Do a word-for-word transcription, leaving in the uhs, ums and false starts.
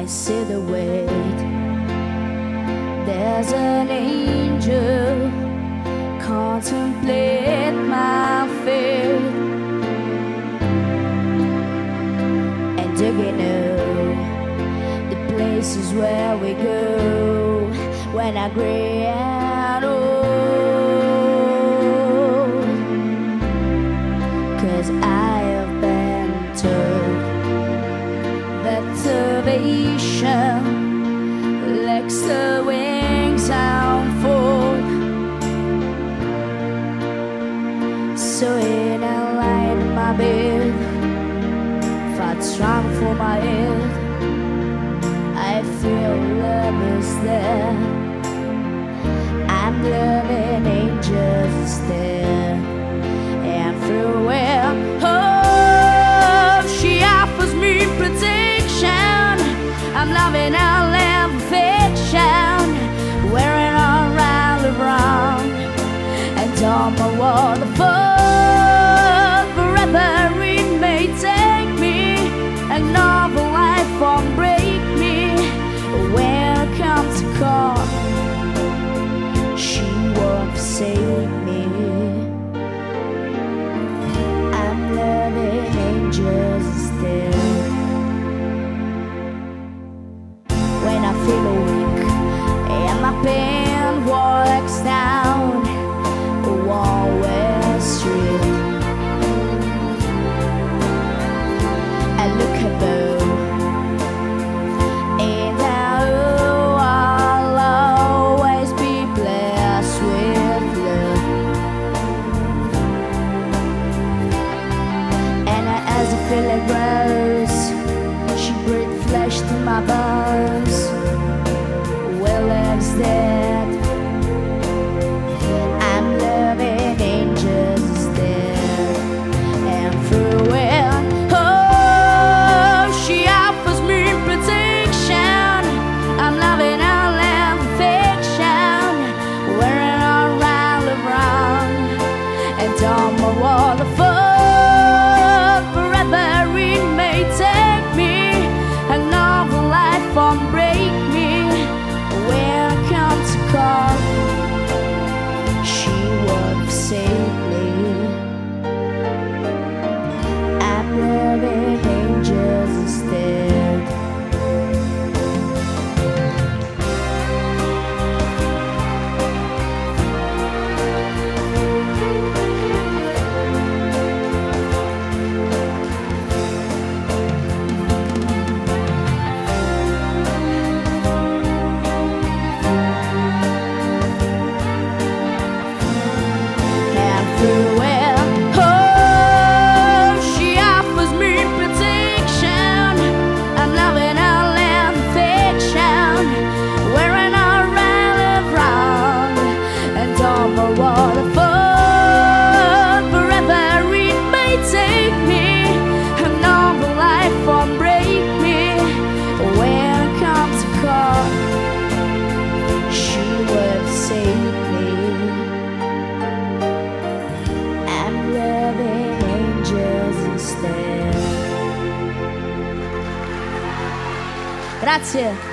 see the weight. There's an angel contemplate my fate, and do you know the places where we go when I grow old? 'Cause I have been told that salvation lacks the wings unfold. So in a line in my bed, far strong for my head, I feel love is there. I'm loving angels there, and through it, oh, she offers me protection. I'm loving our land fiction, wearing all round around, and on my wall the fall forever it may take me, and novel life won't break me when it comes to call. She won't save me. I'm loving angels still. When I feel weak and my pain walks down a one-way street, I look above and I know I'll always be blessed with love. And as the feeling grows, she breathes flesh to my bones. Well, it's dead. I'm loving angels there, and through it, oh, she offers me protection. I'm loving our land fiction, wearing all round around, and on my wall the fall forever it may take me, and novel life won't break me when it comes to call. She won't save me. I'm loving angels instead. Through it, oh, she offers me protection. I'm loving our land fiction, wearing all round around, and on the waterfall forever it may take me, and all the life won't break me when it comes to call. She will save me. Loving angels instead. Grazie.